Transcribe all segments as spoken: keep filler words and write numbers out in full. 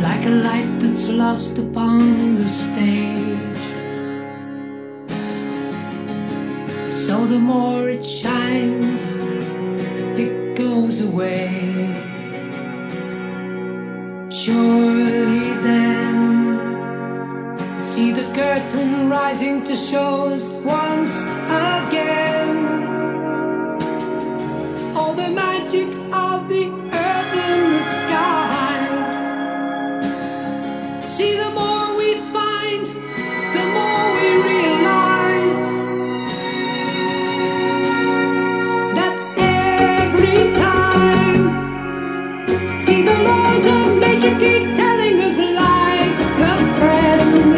like a light that's lost upon the stage. So the more it shines, it goes away. Surely then, see the curtain rising to show us once again all the magic of the earth and the sky. See, the more we find, the more we realize that every time, see, the laws of nature keep telling us like a friend.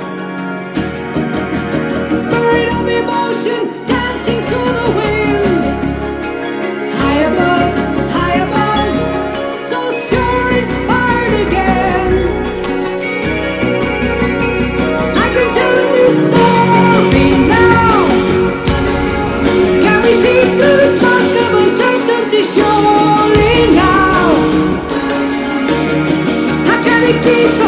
Spirit of emotion dancing to the wind. High above, high above, so sure inspired again. I can tell a new story now. Can we see through this mask of uncertainty surely now? How can it be so